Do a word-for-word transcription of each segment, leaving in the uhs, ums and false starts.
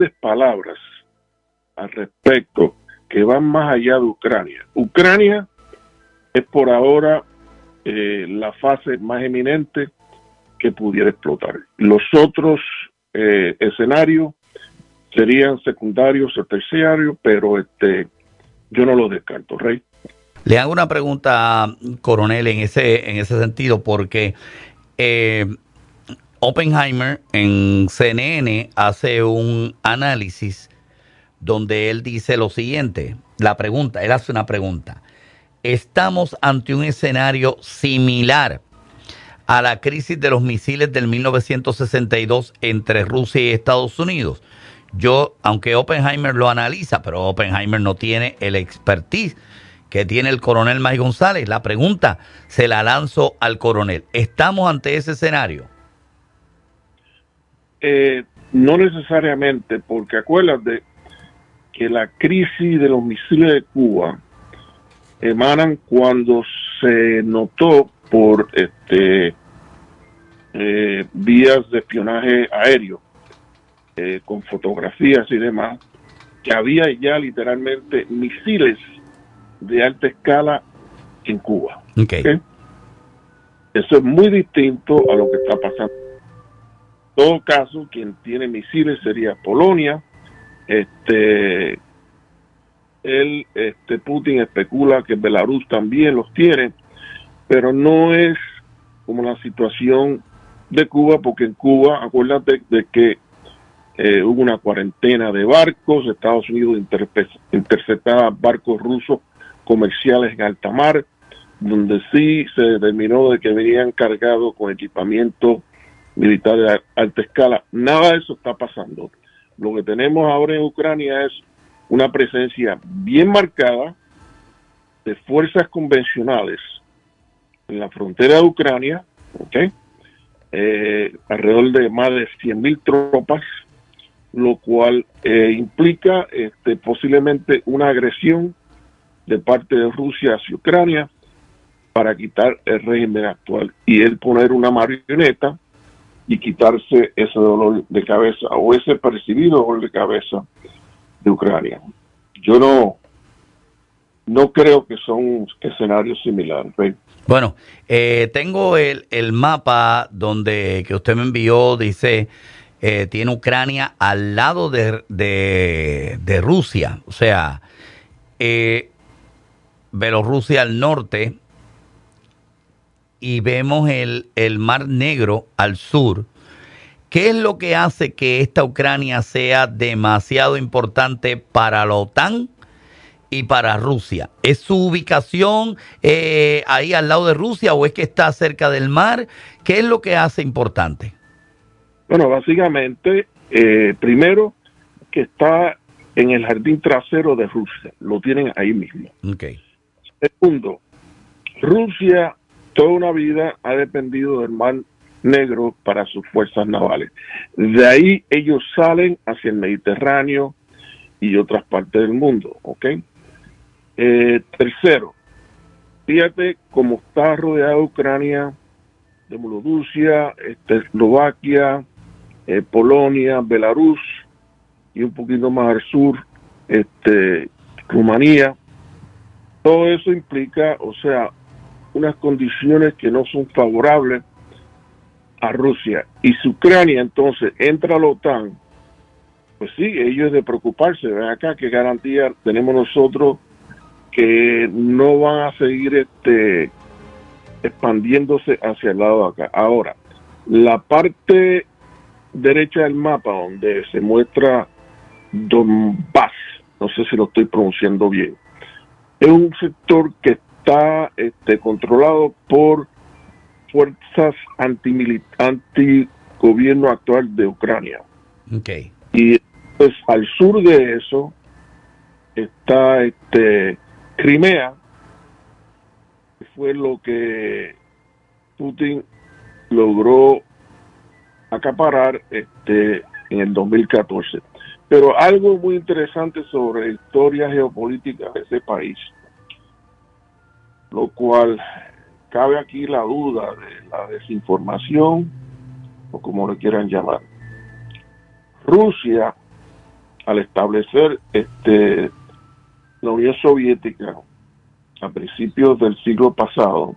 palabras al respecto que van más allá de Ucrania. Ucrania es por ahora eh, la fase más eminente que pudiera explotar. Los otros eh, escenarios serían secundarios o terciarios, pero este yo no los descarto, Rey. Le hago una pregunta, coronel, en ese en ese sentido, porque eh, Oppenheimer en C N N hace un análisis donde él dice lo siguiente, la pregunta, él hace una pregunta. ¿Estamos ante un escenario similar a la crisis de los misiles del mil novecientos sesenta y dos entre Rusia y Estados Unidos? Yo, aunque Oppenheimer lo analiza, pero Oppenheimer no tiene el expertise que tiene el coronel May González. La pregunta se la lanzo al coronel. ¿Estamos ante ese escenario? Eh, no necesariamente, porque acuérdate que la crisis de los misiles de Cuba emanan cuando se notó por este eh, vías de espionaje aéreo, eh, con fotografías y demás, que había ya literalmente misiles de alta escala en Cuba. Okay. ¿Okay? Eso es muy distinto a lo que está pasando. En todo caso, quien tiene misiles sería Polonia. Este, él, este, Putin especula que Belarus también los tiene, pero no es como la situación de Cuba, porque en Cuba, acuérdate de que eh, hubo una cuarentena de barcos, Estados Unidos interceptaba barcos rusos comerciales en alta mar, donde sí se determinó de que venían cargados con equipamiento militar de alta escala. Nada de eso está pasando. Lo que tenemos ahora en Ucrania es una presencia bien marcada de fuerzas convencionales en la frontera de Ucrania, ¿okay? eh, alrededor de más de cien mil tropas, lo cual eh, implica este, posiblemente una agresión de parte de Rusia hacia Ucrania para quitar el régimen actual y él poner una marioneta y quitarse ese dolor de cabeza o ese percibido dolor de cabeza de Ucrania. Yo no no creo que son escenarios similares, ¿sí? Bueno, eh, tengo el, el mapa donde que usted me envió, dice, eh, tiene Ucrania al lado de, de, de Rusia, o sea, eh, Bielorrusia al norte, y vemos el, el Mar Negro al sur. ¿Qué es lo que hace que esta Ucrania sea demasiado importante para la OTAN y para Rusia? ¿Es su ubicación eh, ahí al lado de Rusia o es que está cerca del mar? ¿Qué es lo que hace importante? Bueno, básicamente, eh, primero, que está en el jardín trasero de Rusia. Lo tienen ahí mismo. Okay. Segundo, Rusia toda una vida ha dependido del Mar Negro para sus fuerzas navales. De ahí ellos salen hacia el Mediterráneo y otras partes del mundo, ¿ok? Eh, tercero, fíjate cómo está rodeada Ucrania de Bielorrusia, este, Eslovaquia, eh, Polonia, Belarus y un poquito más al sur, este, Rumanía. Todo eso implica, o sea, unas condiciones que no son favorables a Rusia. Y si Ucrania entonces entra a la OTAN, pues sí, ello es de preocuparse. Ven acá, qué garantía tenemos nosotros que no van a seguir este expandiéndose hacia el lado de acá. Ahora, la parte derecha del mapa donde se muestra Donbass, no sé si lo estoy pronunciando bien, es un sector que está este, controlado por fuerzas anti-gobierno actual de Ucrania. Okay. Y pues al sur de eso está este Crimea, que fue lo que Putin logró acaparar este en el dos mil catorce. Pero algo muy interesante sobre la historia geopolítica de ese país, lo cual cabe aquí la duda de la desinformación, o como le quieran llamar. Rusia al establecer este, la Unión Soviética a principios del siglo pasado,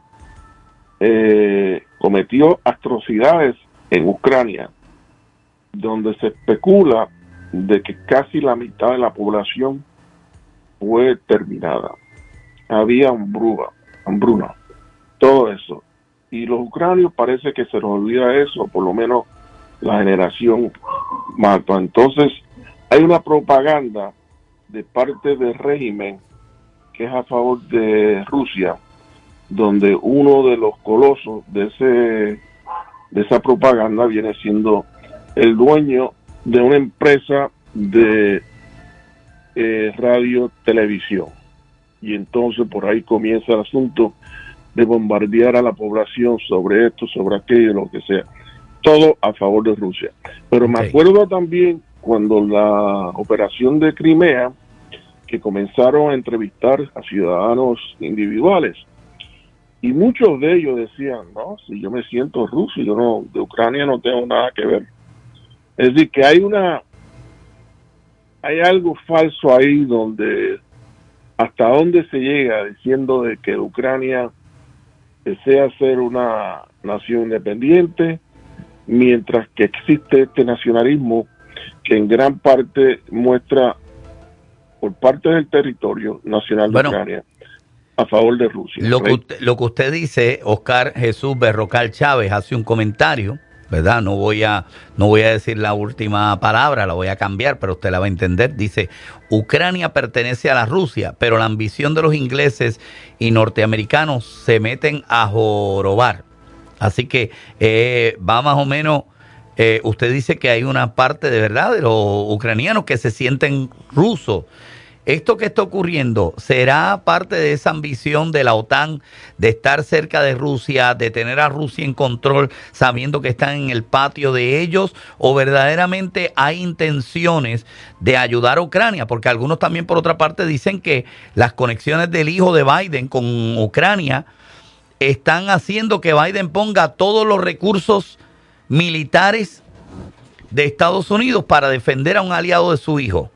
eh, cometió atrocidades en Ucrania, donde se especula de que casi la mitad de la población fue terminada. Había hambruna, hambruna, todo eso. Y los ucranios parece que se les olvida eso, por lo menos la generación más alta. Entonces, hay una propaganda de parte del régimen que es a favor de Rusia, donde uno de los colosos de ese de esa propaganda viene siendo el dueño de una empresa de eh, radio televisión. Y entonces por ahí comienza el asunto de bombardear a la población sobre esto, sobre aquello, lo que sea. Todo a favor de Rusia. Pero me okay. acuerdo también cuando la operación de Crimea, que comenzaron a entrevistar a ciudadanos individuales, y muchos de ellos decían, no, si yo me siento ruso, yo no, de Ucrania no tengo nada que ver. Es decir, que hay una, hay algo falso ahí donde, hasta dónde se llega diciendo de que Ucrania desea ser una nación independiente, mientras que existe este nacionalismo que en gran parte muestra por parte del territorio nacional de bueno, Ucrania a favor de Rusia. Lo que, usted, lo que usted dice, Oscar Jesús Berrocal Chávez, hace un comentario, ¿verdad? No voy a no voy a decir la última palabra, la voy a cambiar, pero usted la va a entender. Dice, Ucrania pertenece a la Rusia, pero la ambición de los ingleses y norteamericanos se meten a jorobar. Así que eh, va más o menos, eh, usted dice que hay una parte de verdad de los ucranianos que se sienten rusos. ¿Esto que está ocurriendo será parte de esa ambición de la OTAN de estar cerca de Rusia, de tener a Rusia en control sabiendo que están en el patio de ellos, o verdaderamente hay intenciones de ayudar a Ucrania? Porque algunos también por otra parte dicen que las conexiones del hijo de Biden con Ucrania están haciendo que Biden ponga todos los recursos militares de Estados Unidos para defender a un aliado de su hijo.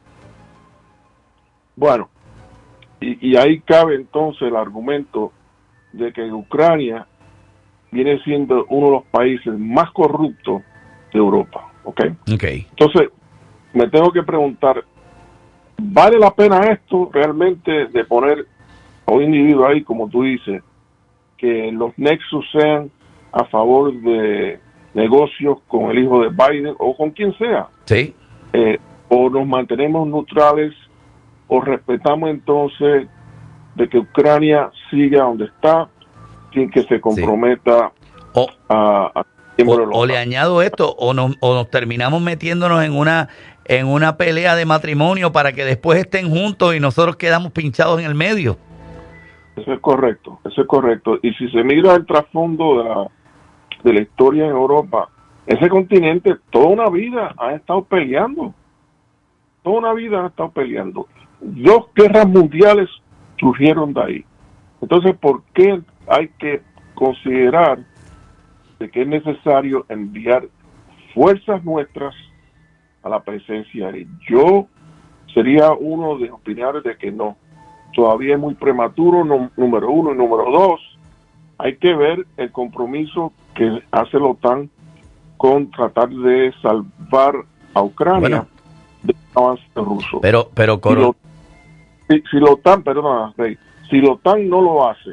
Bueno, y, y ahí cabe entonces el argumento de que Ucrania viene siendo uno de los países más corruptos de Europa, ¿ok? Okay. Entonces, me tengo que preguntar, ¿vale la pena esto realmente de poner a un individuo ahí, como tú dices, que los nexos sean a favor de negocios con el hijo de Biden o con quien sea? Sí. Eh, o nos mantenemos neutrales, o respetamos entonces de que Ucrania siga donde está sin que se comprometa sí. o, a, a o, o le añado esto, o nos, o nos terminamos metiéndonos en una en una pelea de matrimonio para que después estén juntos y nosotros quedamos pinchados en el medio. Eso es correcto, eso es correcto. Y si se mira el trasfondo de la, de la historia en Europa, ese continente toda una vida ha estado peleando. Toda una vida ha estado peleando. Dos guerras mundiales surgieron de ahí. Entonces, ¿por qué hay que considerar de que es necesario enviar fuerzas nuestras a la presencia ahí? Yo sería uno de opiniones de que no. Todavía es muy prematuro, no, número uno. Y número dos, hay que ver el compromiso que hace la OTAN con tratar de salvar a Ucrania bueno, del avance ruso. Pero, pero, si, lo, si, si la OTAN, perdona, Rey, si la OTAN no lo hace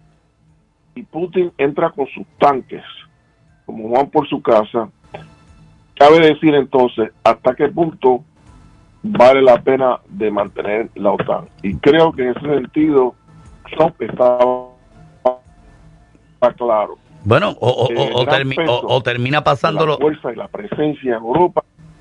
y Putin entra con sus tanques, como van por su casa, cabe decir entonces hasta qué punto vale la pena de mantener la OTAN. Y creo que en ese sentido Trump está, está claro. Bueno, o, o, o, o, termi o, o termina pasándolo. La fuerza y la presencia en Europa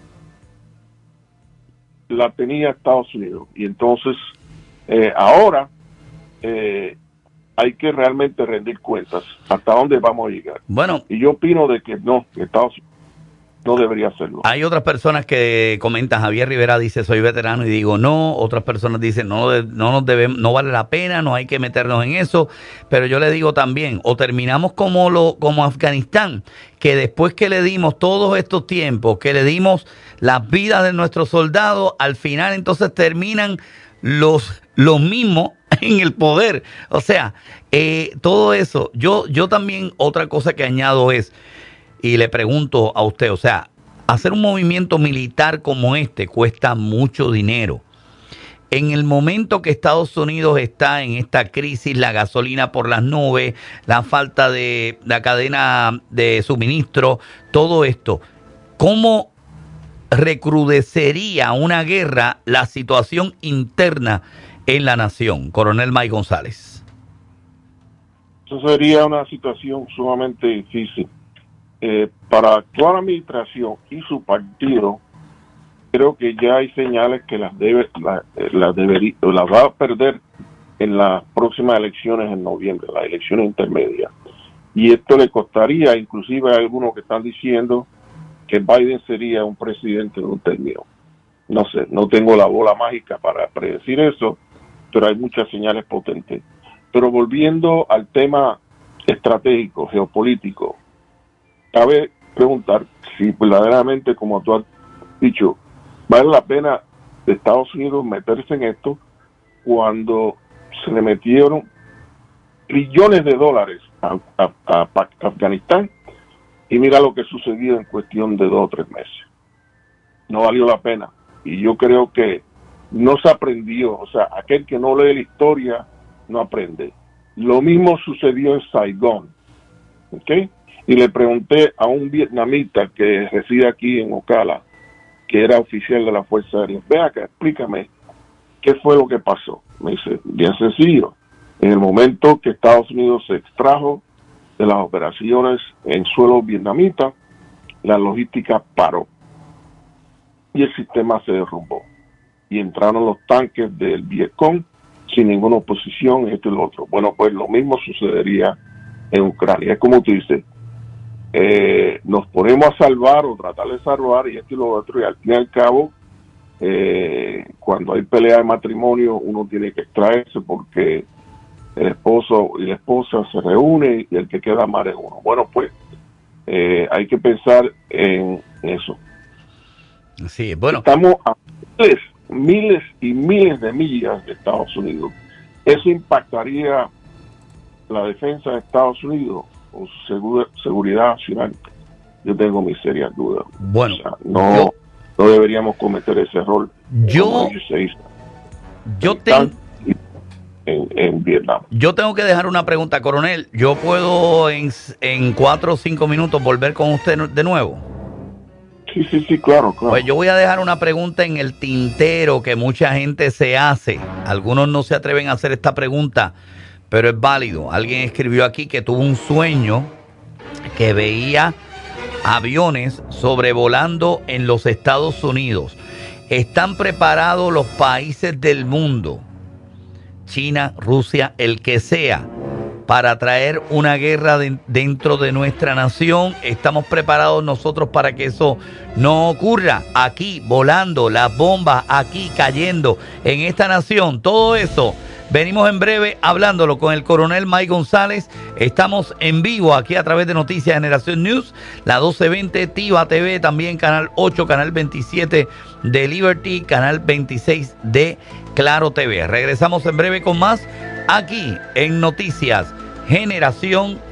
la tenía Estados Unidos. Y entonces, eh, ahora eh, hay que realmente rendir cuentas hasta dónde vamos a llegar. Bueno. Y yo opino de que no, que Estados Unidos no debería hacerlo. Hay otras personas que comentan, Javier Rivera dice, soy veterano y digo no, otras personas dicen, no, no nos debemos, no vale la pena, no hay que meternos en eso, pero yo le digo también, o terminamos como lo, como Afganistán, que después que le dimos todos estos tiempos, que le dimos las vidas de nuestros soldados, al final entonces terminan los, los mismos en el poder. O sea, eh, todo eso, yo, yo también otra cosa que añado es, y le pregunto a usted, o sea, hacer un movimiento militar como este cuesta mucho dinero. En el momento que Estados Unidos está en esta crisis, la gasolina por las nubes, la falta de la cadena de suministro, todo esto, ¿cómo recrudecería una guerra la situación interna en la nación? Coronel Mike González. Eso sería una situación sumamente difícil. Eh, para toda la administración y su partido, creo que ya hay señales que las debe, la, la debería, las va a perder en las próximas elecciones en noviembre, las elecciones intermedias. Y esto le costaría, inclusive hay algunos que están diciendo que Biden sería un presidente en un término. No sé, no tengo la bola mágica para predecir eso, pero hay muchas señales potentes. Pero volviendo al tema estratégico, geopolítico, cabe preguntar si verdaderamente, como tú has dicho, vale la pena de Estados Unidos meterse en esto cuando se le metieron trillones de dólares a, a, a, a Afganistán, y mira lo que sucedió en cuestión de dos o tres meses. No valió la pena. Y yo creo que no se aprendió. O sea, aquel que no lee la historia no aprende. Lo mismo sucedió en Saigón. ¿Ok? Y le pregunté a un vietnamita que reside aquí en Ocala, que era oficial de la Fuerza Aérea, ve acá, explícame, ¿qué fue lo que pasó? Me dice, bien sencillo. En el momento que Estados Unidos se extrajo de las operaciones en suelo vietnamita, la logística paró y el sistema se derrumbó. Y entraron los tanques del Vietcong sin ninguna oposición, esto y lo otro. Bueno, pues lo mismo sucedería en Ucrania. Es como tú dices, eh, nos ponemos a salvar o tratar de salvar y esto y lo otro, y al fin y al cabo, eh, cuando hay pelea de matrimonio, uno tiene que extraerse porque el esposo y la esposa se reúnen y el que queda mal es uno. Bueno, pues eh, hay que pensar en eso. Sí, bueno. Estamos a miles, miles y miles de millas de Estados Unidos. ¿Eso impactaría la defensa de Estados Unidos o su segura, seguridad nacional? Yo tengo mis serias dudas. Bueno, o sea, no, yo, no deberíamos cometer ese error. Yo, yo tengo... En, en Vietnam. Yo tengo que dejar una pregunta, coronel. ¿Yo puedo en, en cuatro o cinco minutos volver con usted de nuevo? Sí, sí, sí, claro, claro. Pues yo voy a dejar una pregunta en el tintero que mucha gente se hace. Algunos no se atreven a hacer esta pregunta, pero es válido. Alguien escribió aquí que tuvo un sueño que veía aviones sobrevolando en los Estados Unidos. ¿Están preparados los países del mundo, China, Rusia, el que sea, para traer una guerra de, dentro de nuestra nación? ¿Estamos preparados nosotros para que eso no ocurra? Aquí volando, las bombas aquí cayendo en esta nación, todo eso. Venimos en breve hablándolo con el coronel Mike González. Estamos en vivo aquí a través de Noticias Generación News, la doce veinte, Tiva T V, también Canal ocho, Canal veintisiete de Liberty, Canal veintiséis de Claro T V. Regresamos en breve con más aquí en Noticias Generación